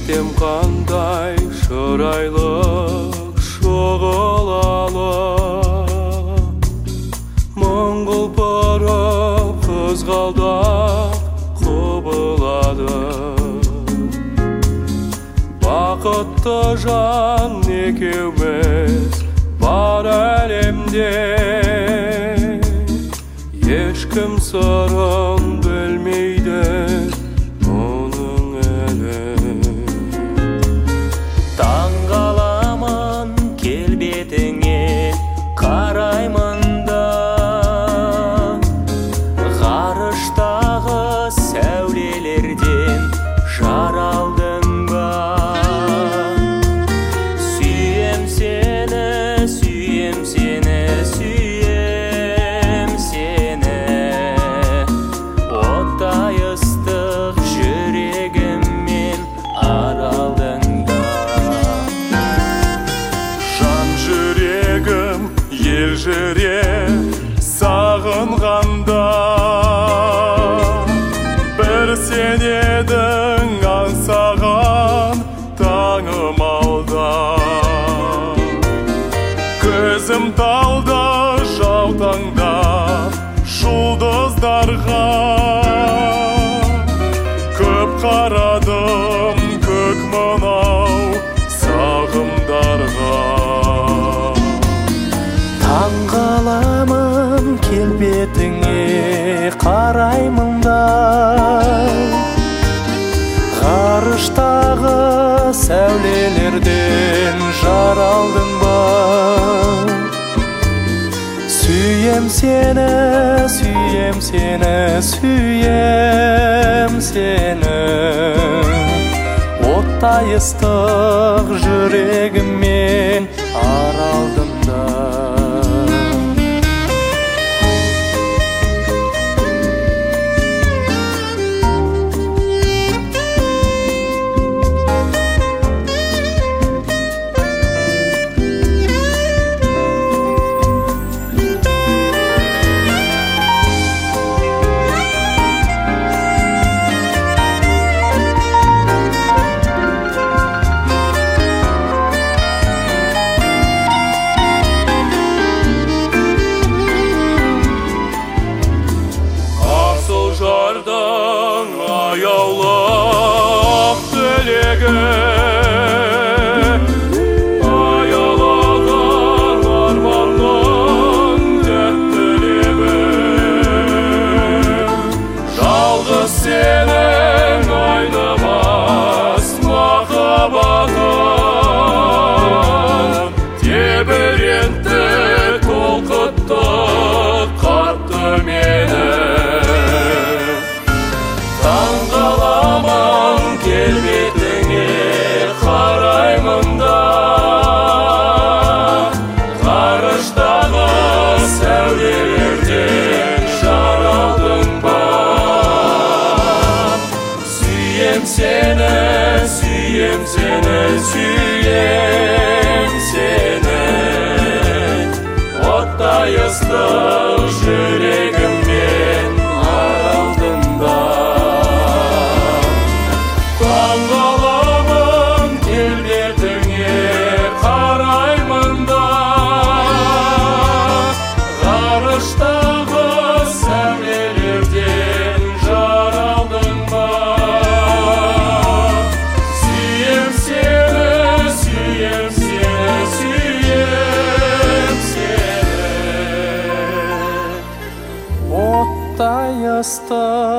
Ертем қандай шырайлық шоғылалы, мың құлпырып қызғалдақ құбылады. Бақытты жан екеуміз бар әлемде, ешкім сырын білмейді оның әлі. Таңғаламын келбетіңе қараймын да, ғарыштағы сәулелерден жаралдың ба. Сүйем сені, сүйем сені, сүйем сені, оттай ыстық жүрегіммен аралдың да. Жан жүрегім елжіреп сағынғанда, бір сен едің аңсаған таңым алда. Көзім талда жаутаңда жұлдыздарға, көп қарадым көк мынау сағымдарға. Таңғаламын келбетіңе қараймын да, ғарыштағы сәулелерден жаралдың ба. Сүйем сені, сүйем сені, сүйем сені, оттай ыстық жүрегіммен аралдым да. Жардың аяулы ақ тілегі, аялаған арманның тәтті лебі. Жалғыз сенің айнымас махаббатың, тебірентті толқытты қатты мені. Таңғаламын келбетіңе қараймын да, ғарыштағы сәулелерден жаралдың ба. Сүйем сені, сүйем сені, сүйем сені, оттай ыстық жүрегіммен аралдың ба. Таңғаламын келбетіңе қараймын да, ғарыштағы сәулелерден жаралдың ба. Сүйем сені, сүйем сені, сүйем сені, Оттай ыстық